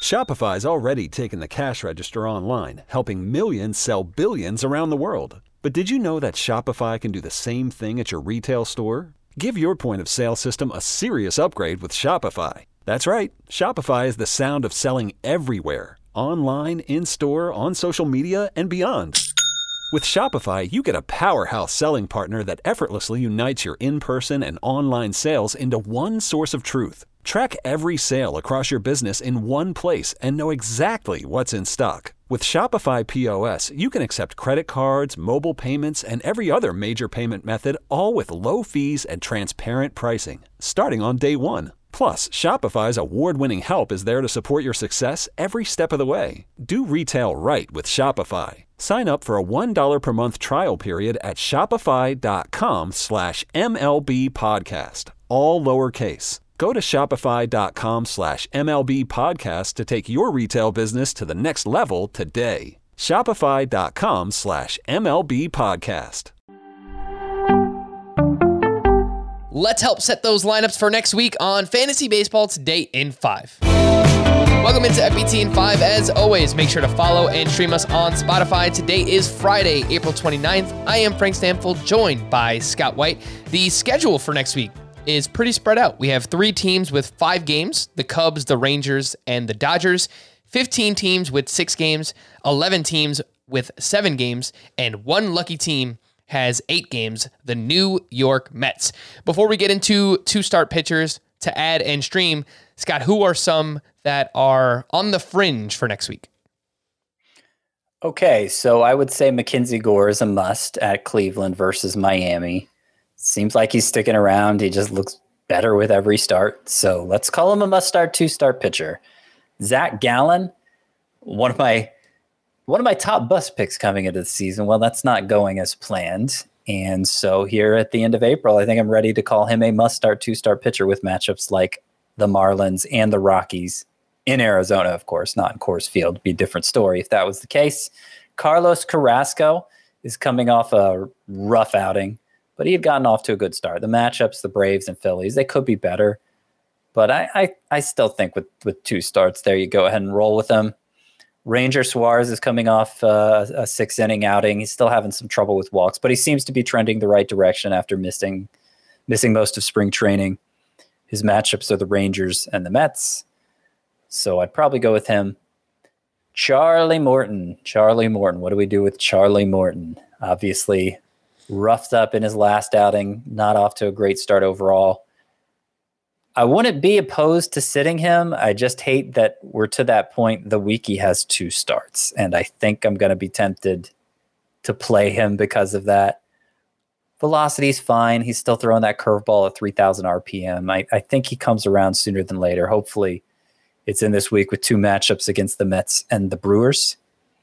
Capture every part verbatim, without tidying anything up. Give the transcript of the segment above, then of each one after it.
Shopify's already taken the cash register online, helping millions sell billions around the world. But did you know that Shopify can do the same thing at your retail store? Give your point of sale system a serious upgrade with Shopify. That's right, Shopify is the sound of selling everywhere, online, in-store, on social media, and beyond. With Shopify, you get a powerhouse selling partner that effortlessly unites your in-person and online sales into one source of truth. Track every sale across your business in one place and know exactly what's in stock. With Shopify P O S, you can accept credit cards, mobile payments, and every other major payment method, all with low fees and transparent pricing, starting on day one. Plus, Shopify's award-winning help is there to support your success every step of the way. Do retail right with Shopify. Sign up for a one dollar per month trial period at shopify.com slash MLB podcast, all lowercase. Go to shopify.com slash MLB podcast to take your retail business to the next level today. Shopify.com slash MLB podcast. Let's help set those lineups for next week on Fantasy Baseball Today in five. Welcome into F B T in five. As always, make sure to follow and stream us on Spotify. Today is Friday, April twenty-ninth. I am Frank Stanfield, joined by Scott White. The schedule for next week is pretty spread out. We have three teams with five games, the Cubs, the Rangers, and the Dodgers, fifteen teams with six games, eleven teams with seven games, and one lucky team has eight games, the New York Mets. Before we get into two-start pitchers to add and stream, Scott, who are some that are on the fringe for next week? Okay, so I would say Mackenzie Gore is a must at Cleveland versus Miami. Seems like he's sticking around. He just looks better with every start. So let's call him a must-start two-start pitcher. Zach Gallen, one of my one of my top bust picks coming into the season. Well, that's not going as planned. And so here at the end of April, I think I'm ready to call him a must-start two-start pitcher with matchups like the Marlins and the Rockies in Arizona, of course, not in Coors Field. It'd be a different story if that was the case. Carlos Carrasco is coming off a rough outing, but he had gotten off to a good start. The matchups, the Braves and Phillies, they could be better. But I I, I still think with, with two starts there, you go ahead and roll with them. Ranger Suarez is coming off uh, a six-inning outing. He's still having some trouble with walks, but he seems to be trending the right direction after missing missing most of spring training. His matchups are the Rangers and the Mets, so I'd probably go with him. Charlie Morton. Charlie Morton. What do we do with Charlie Morton? Obviously, roughed up in his last outing, not off to a great start overall. I wouldn't be opposed to sitting him. I just hate that we're to that point the week he has two starts, and I think I'm going to be tempted to play him because of that. Velocity's fine. He's still throwing that curveball at three thousand R P M. I, I think he comes around sooner than later. Hopefully it's in this week with two matchups against the Mets and the Brewers.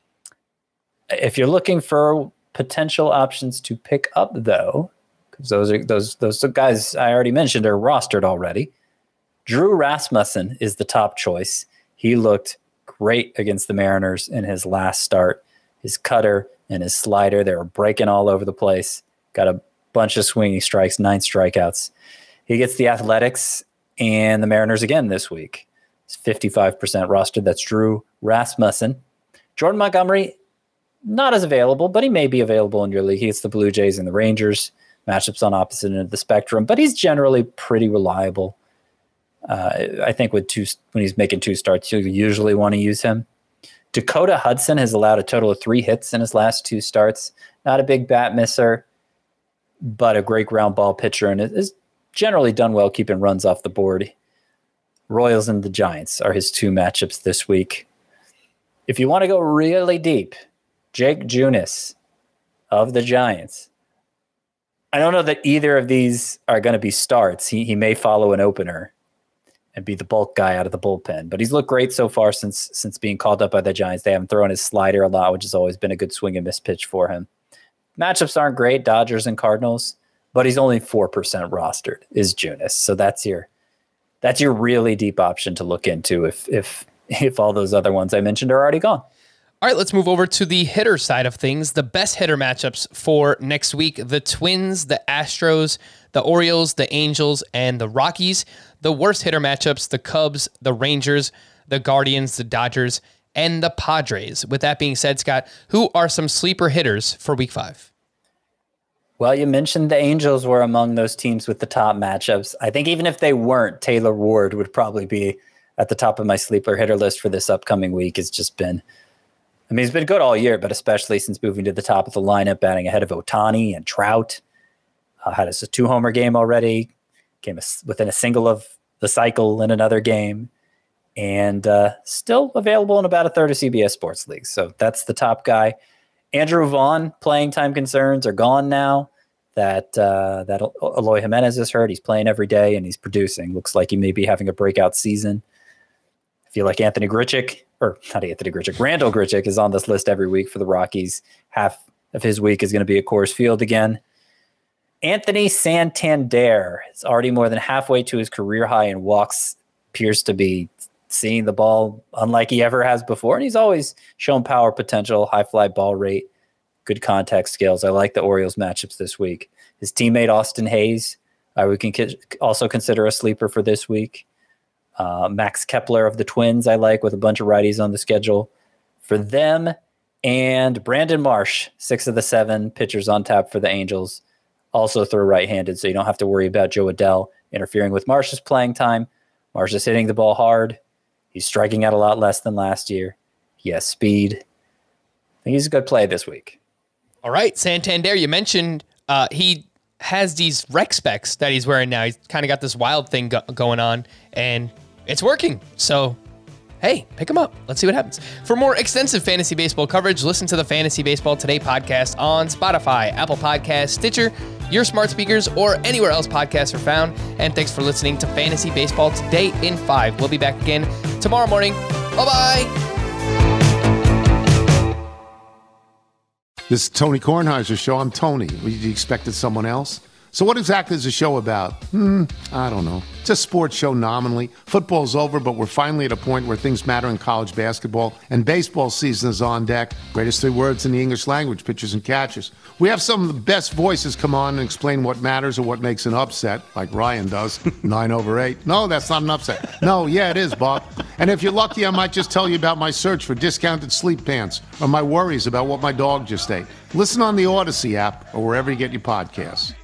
If you're looking for potential options to pick up, though, because those are those those guys I already mentioned are rostered already. Drew Rasmussen is the top choice. He looked great against the Mariners in his last start. His cutter and his slider, they were breaking all over the place. Got a bunch of swinging strikes, nine strikeouts. He gets the Athletics and the Mariners again this week. He's fifty-five percent rostered. That's Drew Rasmussen. Jordan Montgomery, not as available, but he may be available in your league. He gets the Blue Jays and the Rangers. Matchups on opposite end of the spectrum, but he's generally pretty reliable. Uh, I think with two, when he's making two starts, you usually want to use him. Dakota Hudson has allowed a total of three hits in his last two starts. Not a big bat misser, but a great ground ball pitcher, and is generally done well keeping runs off the board. Royals and the Giants are his two matchups this week. If you want to go really deep, Jake Junis of the Giants. I don't know that either of these are going to be starts. He he may follow an opener and be the bulk guy out of the bullpen, but he's looked great so far since since being called up by the Giants. They haven't thrown his slider a lot, which has always been a good swing and miss pitch for him. Matchups aren't great, Dodgers and Cardinals, but he's only four percent rostered, is Junis. So that's your that's your really deep option to look into if if if all those other ones I mentioned are already gone. All right, let's move over to the hitter side of things. The best hitter matchups for next week: the Twins, the Astros, the Orioles, the Angels, and the Rockies. The worst hitter matchups: the Cubs, the Rangers, the Guardians, the Dodgers, and the Padres. With that being said, Scott, who are some sleeper hitters for week five? Well, you mentioned the Angels were among those teams with the top matchups. I think even if they weren't, Taylor Ward would probably be at the top of my sleeper hitter list for this upcoming week. It's just been, I mean, he's been good all year, but especially since moving to the top of the lineup, batting ahead of Ohtani and Trout. Uh, had a two-homer game already, came a, within a single of the cycle in another game, and uh, still available in about a third of C B S Sports Leagues. So that's the top guy. Andrew Vaughn, playing time concerns are gone now that uh, that Eloy Jimenez is hurt. He's playing every day, and he's producing. Looks like he may be having a breakout season. I feel like Anthony Grichuk, or not Anthony Grichuk, Randall Grichuk is on this list every week for the Rockies. Half of his week is going to be at Coors Field again. Anthony Santander is already more than halfway to his career high in walks, appears to be seeing the ball unlike he ever has before. And he's always shown power potential, high fly ball rate, good contact skills. I like the Orioles matchups this week. His teammate Austin Hayes, uh, we can ki- also consider a sleeper for this week. Uh, Max Kepler of the Twins, I like, with a bunch of righties on the schedule for them. And Brandon Marsh, six of the seven pitchers on tap for the Angels, also throw right-handed, so you don't have to worry about Joe Adell interfering with Marsh's playing time. Marsh is hitting the ball hard. He's striking out a lot less than last year. He has speed. I think he's a good play this week. All right, Santander, you mentioned uh, he has these rec specs that he's wearing now. He's kind of got this wild thing go- going on, and it's working. So, hey, pick him up. Let's see what happens. For more extensive fantasy baseball coverage, listen to the Fantasy Baseball Today podcast on Spotify, Apple Podcasts, Stitcher, your smart speakers, or anywhere else podcasts are found. And thanks for listening to Fantasy Baseball Today in five. We'll be back again tomorrow morning. Bye-bye. This is Tony Kornheiser's show. I'm Tony. You expected someone else? So what exactly is the show about? Hmm, I don't know. It's a sports show nominally. Football's over, but we're finally at a point where things matter in college basketball, and baseball season is on deck. Greatest three words in the English language, pitchers and catchers. We have some of the best voices come on and explain what matters or what makes an upset, like Ryan does. Nine over eight. No, that's not an upset. No, yeah, it is, Bob. And if you're lucky, I might just tell you about my search for discounted sleep pants or my worries about what my dog just ate. Listen on the Odyssey app or wherever you get your podcasts.